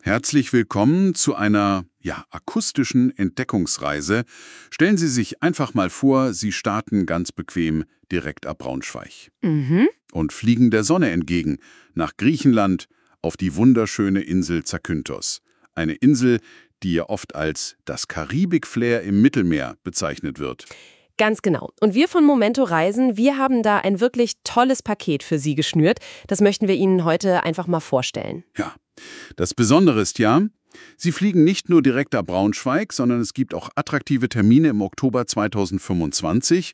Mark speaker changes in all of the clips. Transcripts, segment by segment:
Speaker 1: Herzlich willkommen zu einer, akustischen Entdeckungsreise. Stellen Sie sich einfach mal vor, Sie starten ganz bequem direkt ab Braunschweig
Speaker 2: Mhm.
Speaker 1: und fliegen der Sonne entgegen, nach Griechenland, auf die wunderschöne Insel Zakynthos. Eine Insel, die ja oft als das Karibik-Flair im Mittelmeer bezeichnet wird.
Speaker 2: Ganz genau. Und wir von Momento Reisen, wir haben da ein wirklich tolles Paket für Sie geschnürt. Das möchten wir Ihnen heute einfach mal vorstellen.
Speaker 1: Ja, das Besondere ist ja, Sie fliegen nicht nur direkt ab Braunschweig, sondern es gibt auch attraktive Termine im Oktober 2025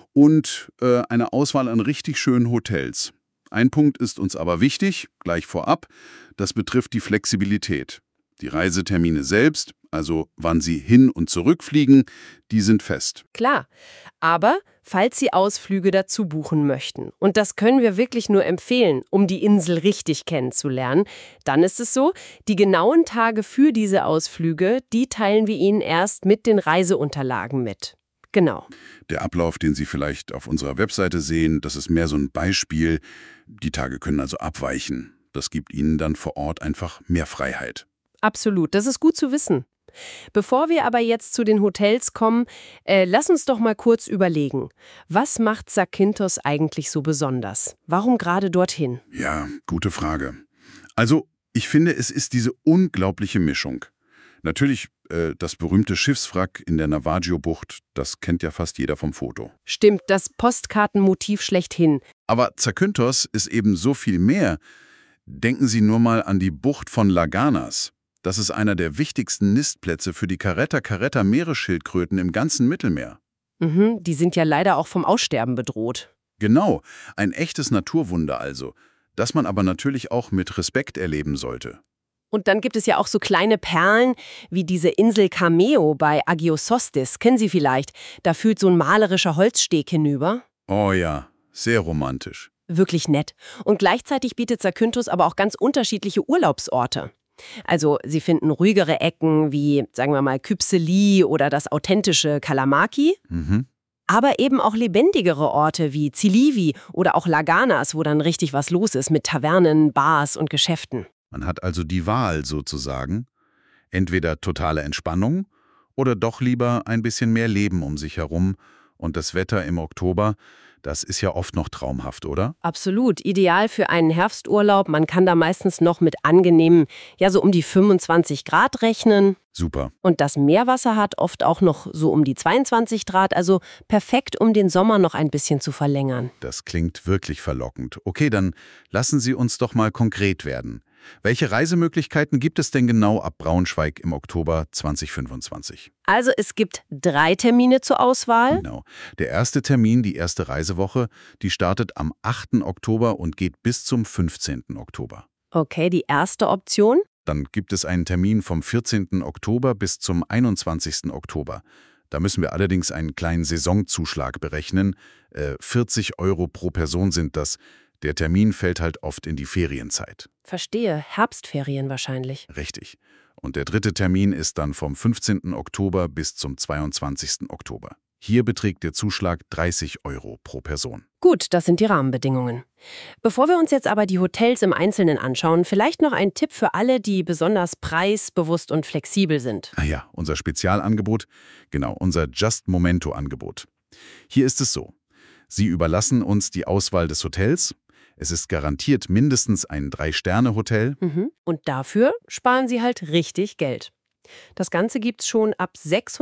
Speaker 1: und eine Auswahl an richtig schönen Hotels. Ein Punkt ist uns aber wichtig, gleich vorab, das betrifft die Flexibilität. Die Reisetermine selbst, also wann Sie hin- und zurückfliegen, die sind fest.
Speaker 2: Klar. Aber falls Sie Ausflüge dazu buchen möchten, und das können wir wirklich nur empfehlen, um die Insel richtig kennenzulernen, dann ist es so, die genauen Tage für diese Ausflüge, die teilen wir Ihnen erst mit den Reiseunterlagen mit. Genau.
Speaker 1: Der Ablauf, den Sie vielleicht auf unserer Webseite sehen, das ist mehr so ein Beispiel. Die Tage können also abweichen. Das gibt Ihnen dann vor Ort einfach mehr Freiheit.
Speaker 2: Absolut, das ist gut zu wissen. Bevor wir aber jetzt zu den Hotels kommen, lass uns doch mal kurz überlegen. Was macht Zakynthos eigentlich so besonders? Warum gerade dorthin?
Speaker 1: Ja, gute Frage. Also, ich finde, es ist diese unglaubliche Mischung. Natürlich, das berühmte Schiffswrack in der Navajo-Bucht, das kennt ja fast jeder vom Foto.
Speaker 2: Stimmt, das Postkartenmotiv schlechthin.
Speaker 1: Aber Zakynthos ist eben so viel mehr. Denken Sie nur mal an die Bucht von Laganas. Das ist einer der wichtigsten Nistplätze für die Caretta-Meeresschildkröten im ganzen Mittelmeer.
Speaker 2: Mhm, die sind ja leider auch vom Aussterben bedroht.
Speaker 1: Genau, ein echtes Naturwunder also, das man aber natürlich auch mit Respekt erleben sollte.
Speaker 2: Und dann gibt es ja auch so kleine Perlen wie diese Insel Cameo bei Agiosostis. Kennen Sie vielleicht? Da führt so ein malerischer Holzsteg hinüber.
Speaker 1: Oh ja, sehr romantisch.
Speaker 2: Wirklich nett. Und gleichzeitig bietet Zakynthos aber auch ganz unterschiedliche Urlaubsorte. Also Sie finden ruhigere Ecken wie, sagen wir mal, Kypseli oder das authentische Kalamaki,
Speaker 1: Mhm.
Speaker 2: aber eben auch lebendigere Orte wie Zilivi oder auch Laganas, wo dann richtig was los ist mit Tavernen, Bars und Geschäften.
Speaker 1: Man hat also die Wahl sozusagen. Entweder totale Entspannung oder doch lieber ein bisschen mehr Leben um sich herum. Und das Wetter im Oktober, das ist ja oft noch traumhaft, oder?
Speaker 2: Absolut, ideal für einen Herbsturlaub. Man kann da meistens noch mit angenehmen, ja so um die 25 Grad rechnen.
Speaker 1: Super.
Speaker 2: Und das Meerwasser hat oft auch noch so um die 22 Grad, also perfekt, um den Sommer noch ein bisschen zu verlängern.
Speaker 1: Das klingt wirklich verlockend. Okay, dann lassen Sie uns doch mal konkret werden. Welche Reisemöglichkeiten gibt es denn genau ab Braunschweig im Oktober 2025?
Speaker 2: Also es gibt 3 Termine zur Auswahl.
Speaker 1: Genau. Der erste Termin, die erste Reisewoche, die startet am 8. Oktober und geht bis zum 15. Oktober.
Speaker 2: Okay, die erste Option.
Speaker 1: Dann gibt es einen Termin vom 14. Oktober bis zum 21. Oktober. Da müssen wir allerdings einen kleinen Saisonzuschlag berechnen. 40 € pro Person sind das. Der Termin fällt halt oft in die Ferienzeit.
Speaker 2: Verstehe, Herbstferien wahrscheinlich.
Speaker 1: Richtig. Und der dritte Termin ist dann vom 15. Oktober bis zum 22. Oktober. Hier beträgt der Zuschlag 30 € pro Person.
Speaker 2: Gut, das sind die Rahmenbedingungen. Bevor wir uns jetzt aber die Hotels im Einzelnen anschauen, vielleicht noch ein Tipp für alle, die besonders preisbewusst und flexibel sind.
Speaker 1: Ah ja, unser Spezialangebot, genau, unser Just Momento-Angebot. Hier ist es so. Sie überlassen uns die Auswahl des Hotels. Es ist garantiert mindestens ein 3-Sterne-Hotel.
Speaker 2: Und dafür sparen Sie halt richtig Geld. Das Ganze gibt's schon ab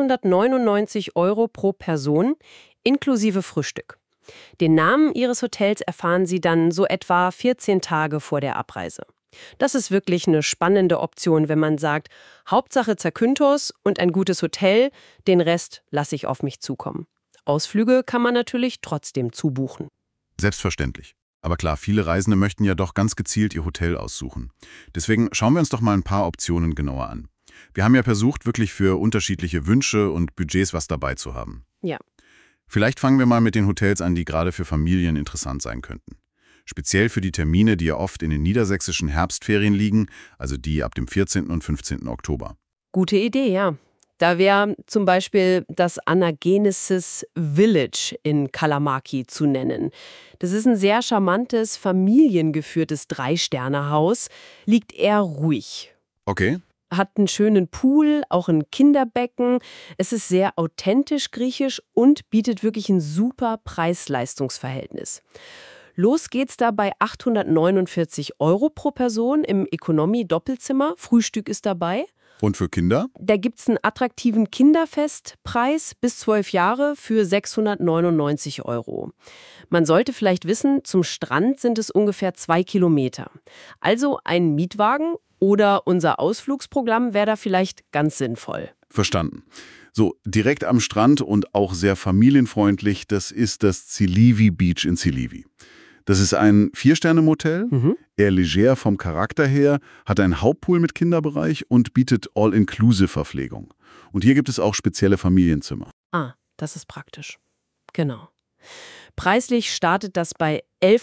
Speaker 2: 699 € pro Person, inklusive Frühstück. Den Namen Ihres Hotels erfahren Sie dann so etwa 14 Tage vor der Abreise. Das ist wirklich eine spannende Option, wenn man sagt, Hauptsache Zakynthos und ein gutes Hotel, den Rest lasse ich auf mich zukommen. Ausflüge kann man natürlich trotzdem zubuchen.
Speaker 1: Selbstverständlich. Aber klar, viele Reisende möchten ja doch ganz gezielt ihr Hotel aussuchen. Deswegen schauen wir uns doch mal ein paar Optionen genauer an. Wir haben ja versucht, wirklich für unterschiedliche Wünsche und Budgets was dabei zu haben.
Speaker 2: Ja.
Speaker 1: Vielleicht fangen wir mal mit den Hotels an, die gerade für Familien interessant sein könnten. Speziell für die Termine, die ja oft in den niedersächsischen Herbstferien liegen, also die ab dem 14. und 15. Oktober.
Speaker 2: Gute Idee, ja. Da wäre zum Beispiel das Anagenesis Village in Kalamaki zu nennen. Das ist ein sehr charmantes, familiengeführtes 3-Sterne-Haus, liegt eher ruhig.
Speaker 1: Okay.
Speaker 2: Hat einen schönen Pool, auch ein Kinderbecken. Es ist sehr authentisch griechisch und bietet wirklich ein super Preis-Leistungs-Verhältnis. Los geht's da bei 849 Euro pro Person im Economy-Doppelzimmer. Frühstück ist dabei.
Speaker 1: Und für Kinder?
Speaker 2: Da gibt's einen attraktiven Kinderfestpreis bis 12 Jahre für 699 Euro. Man sollte vielleicht wissen, zum Strand sind es ungefähr 2 Kilometer. Also ein Mietwagen oder unser Ausflugsprogramm wäre da vielleicht ganz sinnvoll.
Speaker 1: Verstanden. So, direkt am Strand und auch sehr familienfreundlich, das ist das Zilivi Beach in Zilivi. Das ist ein 4-Sterne-Motel, eher leger vom Charakter her, hat einen Hauptpool mit Kinderbereich und bietet All-Inclusive-Verpflegung. Und hier gibt es auch spezielle Familienzimmer.
Speaker 2: Ah, das ist praktisch. Genau. Preislich startet das bei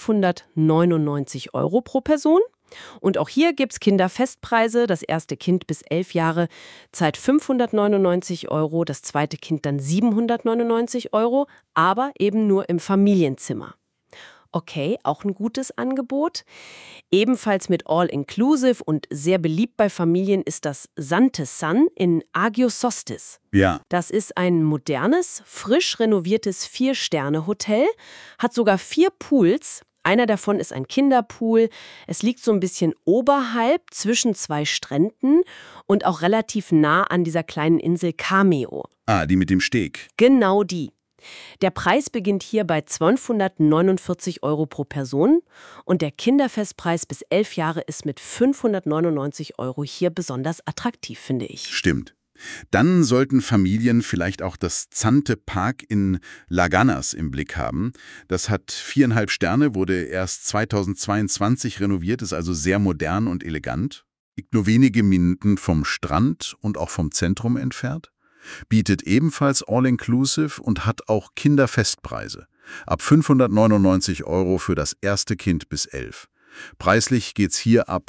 Speaker 2: 1199 Euro pro Person. Und auch hier gibt es Kinderfestpreise. Das erste Kind bis 11 Jahre zahlt 599 Euro, das zweite Kind dann 799 Euro, aber eben nur im Familienzimmer. Okay, auch ein gutes Angebot. Ebenfalls mit All-Inclusive und sehr beliebt bei Familien ist das Sante Sun in Agios Sostis.
Speaker 1: Ja.
Speaker 2: Das ist ein modernes, frisch renoviertes 4-Sterne-Hotel, hat sogar 4 Pools. Einer davon ist ein Kinderpool. Es liegt so ein bisschen oberhalb zwischen 2 Stränden und auch relativ nah an dieser kleinen Insel Cameo.
Speaker 1: Ah, die mit dem Steg.
Speaker 2: Genau die. Der Preis beginnt hier bei 1249 Euro pro Person und der Kinderfestpreis bis 11 Jahre ist mit 599 Euro hier besonders attraktiv, finde ich.
Speaker 1: Stimmt. Dann sollten Familien vielleicht auch das Zante Park in Laganas im Blick haben. Das hat 4,5 Sterne, wurde erst 2022 renoviert, ist also sehr modern und elegant. Liegt nur wenige Minuten vom Strand und auch vom Zentrum entfernt. Bietet ebenfalls All-Inclusive und hat auch Kinderfestpreise. Ab 599 Euro für das erste Kind bis 11. Preislich geht's hier ab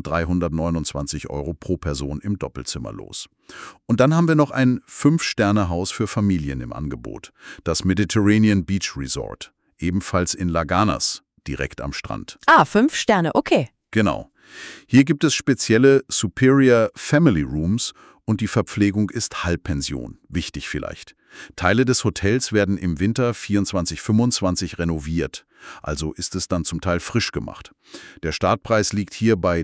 Speaker 1: 1329 Euro pro Person im Doppelzimmer los. Und dann haben wir noch ein 5-Sterne-Haus für Familien im Angebot. Das Mediterranean Beach Resort. Ebenfalls in Laganas, direkt am Strand.
Speaker 2: Ah, 5 Sterne, okay.
Speaker 1: Genau. Hier gibt es spezielle Superior Family Rooms und die Verpflegung ist Halbpension. Wichtig vielleicht. Teile des Hotels werden im Winter 24/25 renoviert. Also ist es dann zum Teil frisch gemacht. Der Startpreis liegt hier bei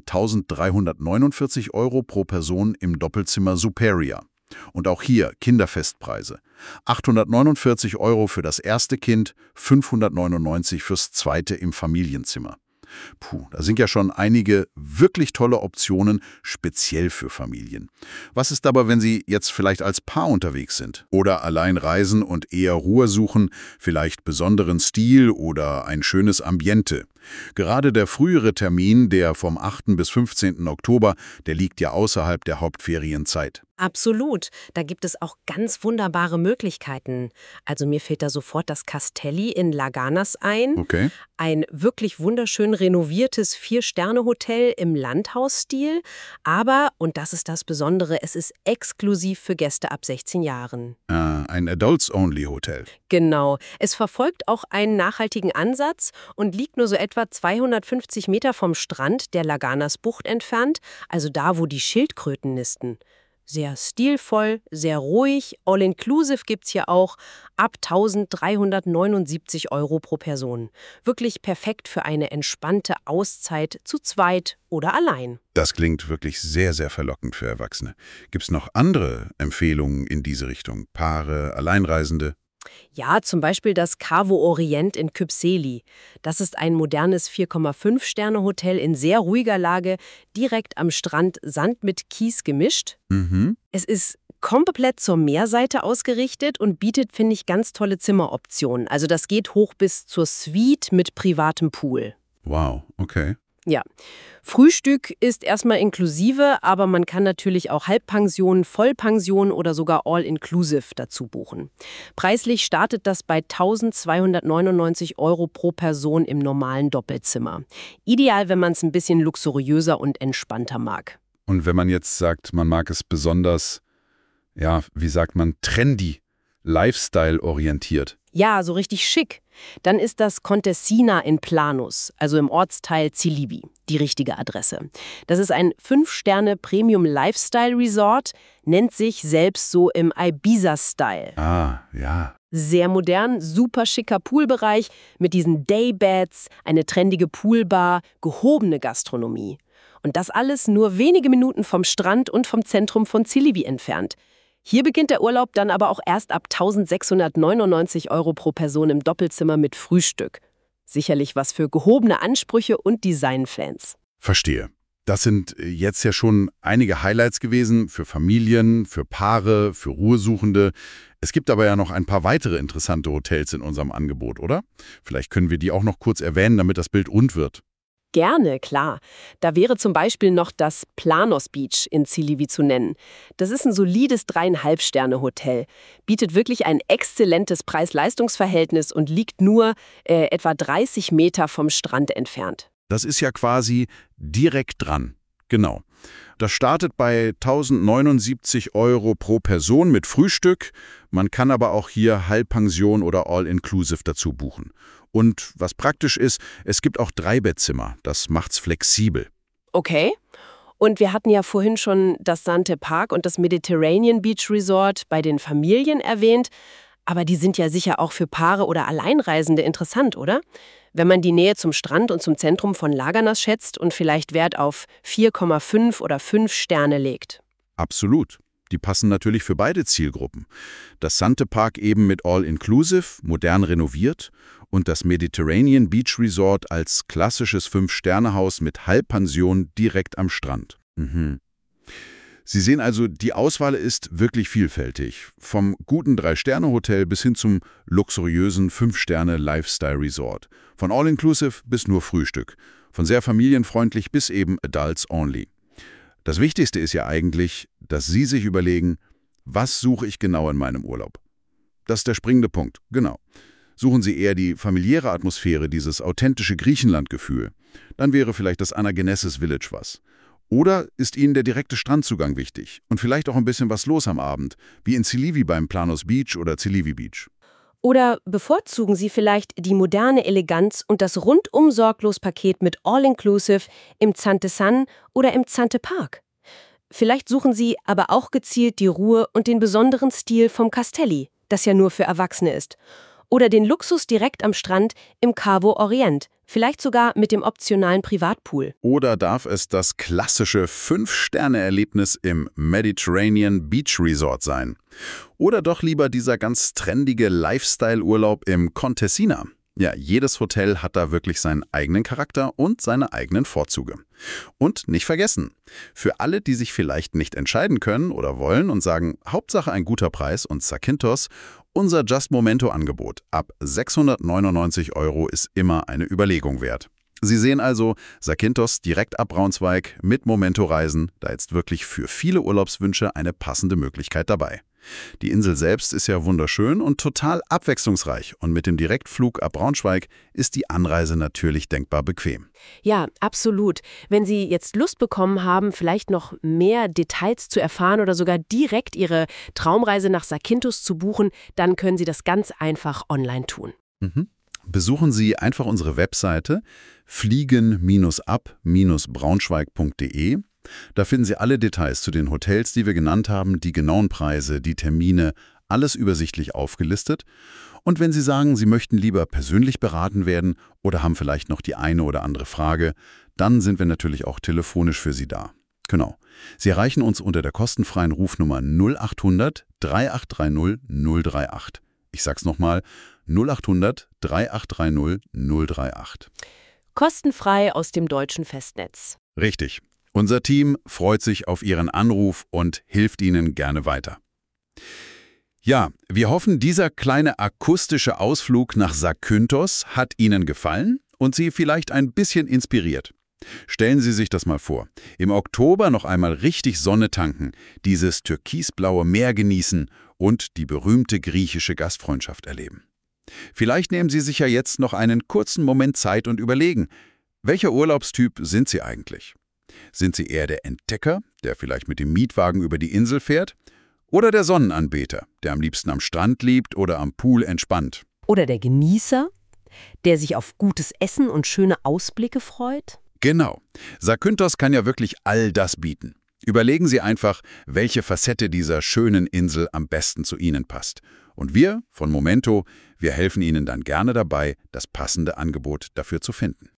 Speaker 1: 1349 Euro pro Person im Doppelzimmer Superior. Und auch hier Kinderfestpreise. 849 Euro für das erste Kind, 599 fürs zweite im Familienzimmer. Puh, da sind ja schon einige wirklich tolle Optionen, speziell für Familien. Was ist aber, wenn Sie jetzt vielleicht als Paar unterwegs sind oder allein reisen und eher Ruhe suchen, vielleicht besonderen Stil oder ein schönes Ambiente? Gerade der frühere Termin, der vom 8. bis 15. Oktober, der liegt ja außerhalb der Hauptferienzeit.
Speaker 2: Absolut. Da gibt es auch ganz wunderbare Möglichkeiten. Also mir fällt da sofort das Castelli in Laganas ein.
Speaker 1: Okay.
Speaker 2: Ein wirklich wunderschön renoviertes 4-Sterne-Hotel im Landhausstil. Aber, und das ist das Besondere, es ist exklusiv für Gäste ab 16 Jahren.
Speaker 1: Ein Adults-Only-Hotel.
Speaker 2: Genau. Es verfolgt auch einen nachhaltigen Ansatz und liegt nur so etwa 250 Meter vom Strand der Laganas Bucht entfernt, also da, wo die Schildkröten nisten. Sehr stilvoll, sehr ruhig, all-inclusive gibt's hier auch, ab 1379 Euro pro Person. Wirklich perfekt für eine entspannte Auszeit zu zweit oder allein.
Speaker 1: Das klingt wirklich sehr, sehr verlockend für Erwachsene. Gibt es noch andere Empfehlungen in diese Richtung? Paare, Alleinreisende?
Speaker 2: Ja, zum Beispiel das Cavo Orient in Kypseli. Das ist ein modernes 4,5-Sterne-Hotel in sehr ruhiger Lage, direkt am Strand, Sand mit Kies gemischt. Es ist komplett zur Meerseite ausgerichtet und bietet, finde ich, ganz tolle Zimmeroptionen. Also das geht hoch bis zur Suite mit privatem Pool.
Speaker 1: Wow, okay.
Speaker 2: Ja, Frühstück ist erstmal inklusive, aber man kann natürlich auch Halbpension, Vollpension oder sogar All-Inclusive dazu buchen. Preislich startet das bei 1299 Euro pro Person im normalen Doppelzimmer. Ideal, wenn man es ein bisschen luxuriöser und entspannter mag.
Speaker 1: Und wenn man jetzt sagt, man mag es besonders, ja, wie sagt man, trendy, Lifestyle-orientiert.
Speaker 2: Ja, so richtig schick. Dann ist das Contessina in Planus, also im Ortsteil Zilibi, die richtige Adresse. Das ist ein 5-Sterne-Premium-Lifestyle-Resort, nennt sich selbst so im Ibiza-Style.
Speaker 1: Ah, ja.
Speaker 2: Sehr modern, super schicker Poolbereich mit diesen Daybeds, eine trendige Poolbar, gehobene Gastronomie. Und das alles nur wenige Minuten vom Strand und vom Zentrum von Zilibi entfernt. Hier beginnt der Urlaub dann aber auch erst ab 1.699 € pro Person im Doppelzimmer mit Frühstück. Sicherlich was für gehobene Ansprüche und Designfans.
Speaker 1: Verstehe. Das sind jetzt ja schon einige Highlights gewesen für Familien, für Paare, für Ruhesuchende. Es gibt aber ja noch ein paar weitere interessante Hotels in unserem Angebot, oder? Vielleicht können wir die auch noch kurz erwähnen, damit das Bild rund wird.
Speaker 2: Gerne, klar. Da wäre zum Beispiel noch das Planos Beach in Zilibi zu nennen. Das ist ein solides 3,5-Sterne-Hotel, bietet wirklich ein exzellentes Preis-Leistungs-Verhältnis und liegt nur etwa 30 Meter vom Strand entfernt.
Speaker 1: Das ist ja quasi direkt dran. Genau. Das startet bei 1.079 € pro Person mit Frühstück. Man kann aber auch hier Halbpension oder All-Inclusive dazu buchen. Und was praktisch ist, es gibt auch 3-Bettzimmer. Das macht's flexibel.
Speaker 2: Okay. Und wir hatten ja vorhin schon das Sante Park und das Mediterranean Beach Resort bei den Familien erwähnt. Aber die sind ja sicher auch für Paare oder Alleinreisende interessant, oder? Wenn man die Nähe zum Strand und zum Zentrum von Laganas schätzt und vielleicht Wert auf 4,5 oder 5 Sterne legt.
Speaker 1: Absolut. Die passen natürlich für beide Zielgruppen. Das Sante Park eben mit All-Inclusive, modern renoviert und das Mediterranean Beach Resort als klassisches 5-Sterne-Haus mit Halbpension direkt am Strand. Sie sehen also, die Auswahl ist wirklich vielfältig. Vom guten 3-Sterne-Hotel bis hin zum luxuriösen 5-Sterne-Lifestyle-Resort. Von All-Inclusive bis nur Frühstück. Von sehr familienfreundlich bis eben Adults Only. Das Wichtigste ist ja eigentlich, dass Sie sich überlegen, was suche ich genau in meinem Urlaub? Das ist der springende Punkt, genau. Suchen Sie eher die familiäre Atmosphäre, dieses authentische Griechenland-Gefühl. Dann wäre vielleicht das Anagenesis Village was. Oder ist Ihnen der direkte Strandzugang wichtig und vielleicht auch ein bisschen was los am Abend, wie in Zilibi beim Planos Beach oder Zilivi Beach?
Speaker 2: Oder bevorzugen Sie vielleicht die moderne Eleganz und das Rundum-Sorglos-Paket mit All-Inclusive im Zante Sun oder im Zante Park? Vielleicht suchen Sie aber auch gezielt die Ruhe und den besonderen Stil vom Castelli, das ja nur für Erwachsene ist. Oder den Luxus direkt am Strand im Cavo Orient, vielleicht sogar mit dem optionalen Privatpool.
Speaker 1: Oder darf es das klassische 5-Sterne-Erlebnis im Mediterranean Beach Resort sein? Oder doch lieber dieser ganz trendige Lifestyle-Urlaub im Contessina? Ja, jedes Hotel hat da wirklich seinen eigenen Charakter und seine eigenen Vorzüge. Und nicht vergessen, für alle, die sich vielleicht nicht entscheiden können oder wollen und sagen, Hauptsache ein guter Preis und Zakynthos, unser Just Momento-Angebot ab 699 € ist immer eine Überlegung wert. Sie sehen also Zakynthos direkt ab Braunschweig mit Momento-Reisen, da jetzt wirklich für viele Urlaubswünsche eine passende Möglichkeit dabei. Die Insel selbst ist ja wunderschön und total abwechslungsreich und mit dem Direktflug ab Braunschweig ist die Anreise natürlich denkbar bequem.
Speaker 2: Ja, absolut. Wenn Sie jetzt Lust bekommen haben, vielleicht noch mehr Details zu erfahren oder sogar direkt Ihre Traumreise nach Zakynthos zu buchen, dann können Sie das ganz einfach online tun.
Speaker 1: Besuchen Sie einfach unsere Webseite fliegen-ab-braunschweig.de. Da finden Sie alle Details zu den Hotels, die wir genannt haben, die genauen Preise, die Termine, alles übersichtlich aufgelistet. Und wenn Sie sagen, Sie möchten lieber persönlich beraten werden oder haben vielleicht noch die eine oder andere Frage, dann sind wir natürlich auch telefonisch für Sie da. Genau. Sie erreichen uns unter der kostenfreien Rufnummer 0800 3830 038. Ich sag's nochmal, 0800 3830 038.
Speaker 2: Kostenfrei aus dem deutschen Festnetz.
Speaker 1: Richtig. Unser Team freut sich auf Ihren Anruf und hilft Ihnen gerne weiter. Ja, wir hoffen, dieser kleine akustische Ausflug nach Zakynthos hat Ihnen gefallen und Sie vielleicht ein bisschen inspiriert. Stellen Sie sich das mal vor. Im Oktober noch einmal richtig Sonne tanken, dieses türkisblaue Meer genießen und die berühmte griechische Gastfreundschaft erleben. Vielleicht nehmen Sie sich ja jetzt noch einen kurzen Moment Zeit und überlegen, welcher Urlaubstyp sind Sie eigentlich? Sind Sie eher der Entdecker, der vielleicht mit dem Mietwagen über die Insel fährt? Oder der Sonnenanbeter, der am liebsten am Strand liebt oder am Pool entspannt?
Speaker 2: Oder der Genießer, der sich auf gutes Essen und schöne Ausblicke freut?
Speaker 1: Genau. Zakynthos kann ja wirklich all das bieten. Überlegen Sie einfach, welche Facette dieser schönen Insel am besten zu Ihnen passt. Und wir von Momento, wir helfen Ihnen dann gerne dabei, das passende Angebot dafür zu finden.